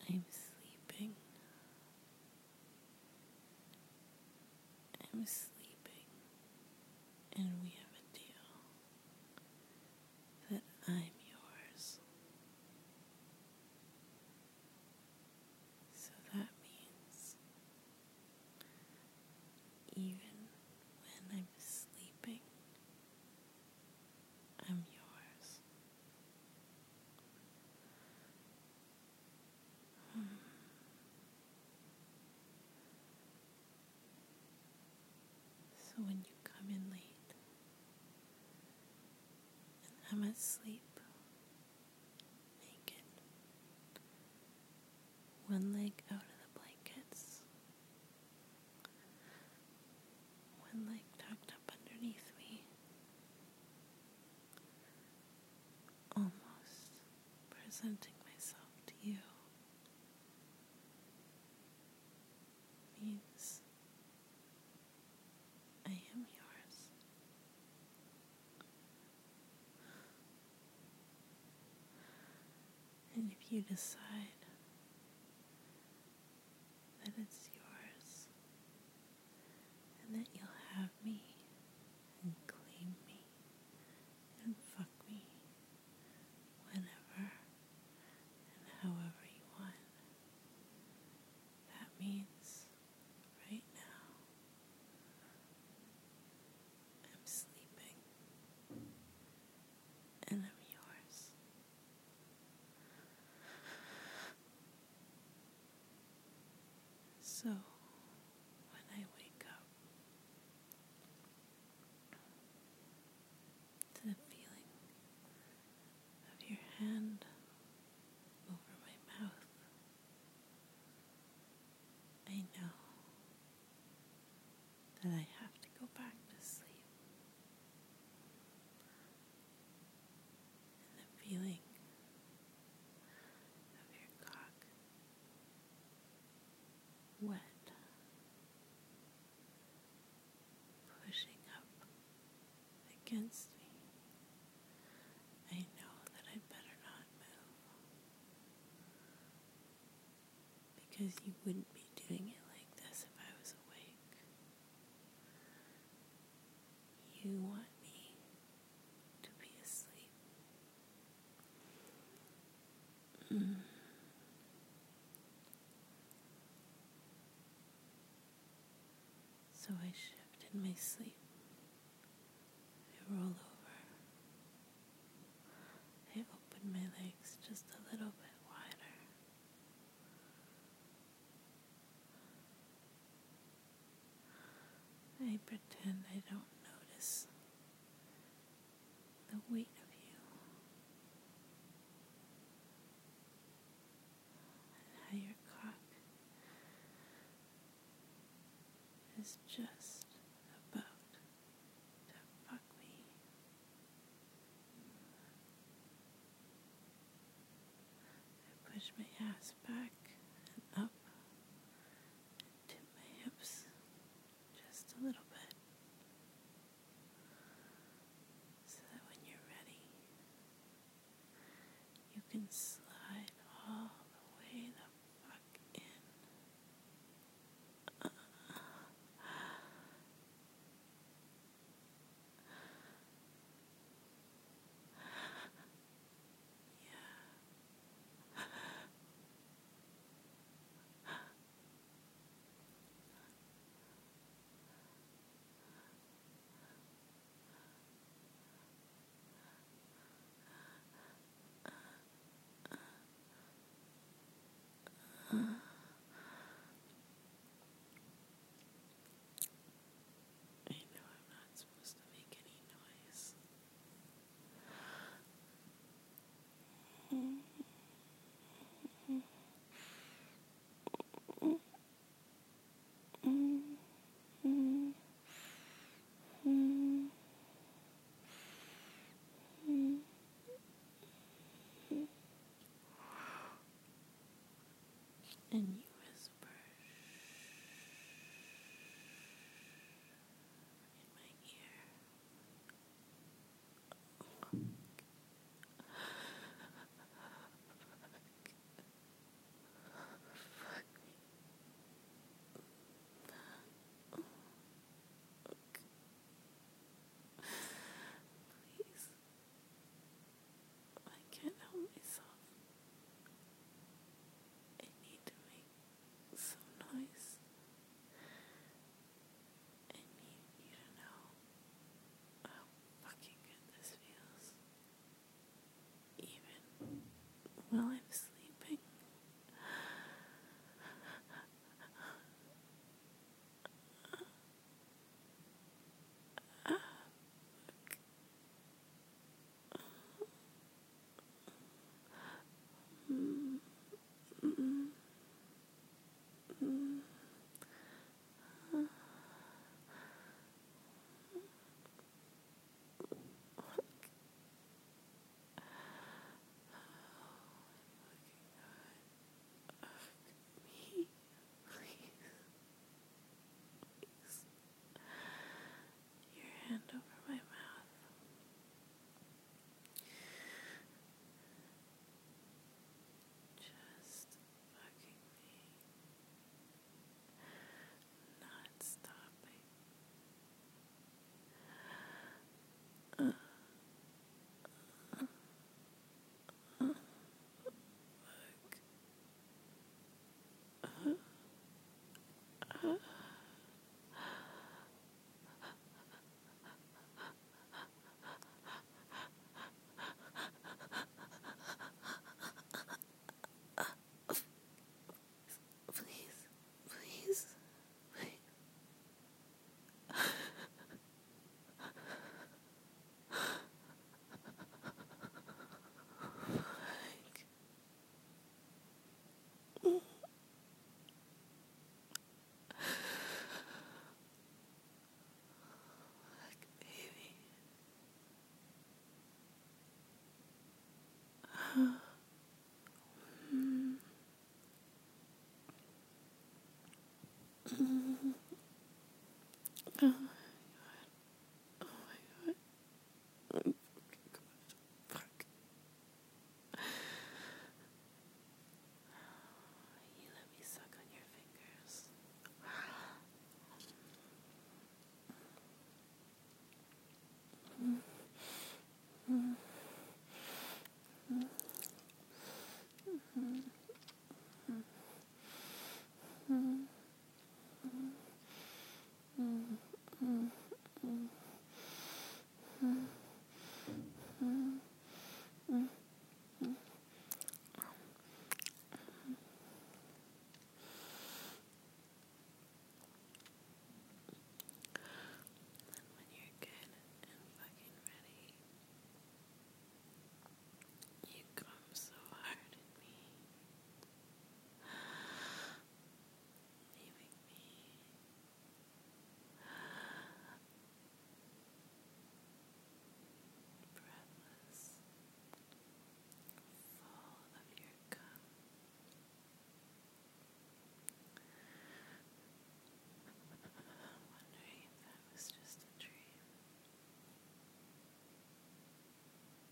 I'm sleeping. I'm sleeping. And we have a deal that I'm yours. So that means even when I'm sleeping, I'm yours. So when you come in late and I'm asleep, naked, one leg out of the blankets, one leg tucked up underneath me, almost presenting myself to you, means I am yours. And if you decide that it's yours and that you'll have me and claim me and fuck me whenever and however you want, that means right now I'm sleeping and I'm yours. So when I wake up to the feeling of your hand over my mouth, I know that I have to go back to sleep. And the feeling of your cock wet, pushing up against me, I know that I better not move, because you wouldn't be doing it like this if I was awake. You want me to be asleep. So I shift in my sleep. I roll over. I open my legs just a little bit wider. I pretend I don't notice the weight of you and how your cock is just about to fuck me. I push my ass back and up and tip my hips just a little bit, so that when you're ready, you can slide all the way the fuck in. I know I'm not supposed to make any noise. And you whisper in my ear. while I'm sleeping.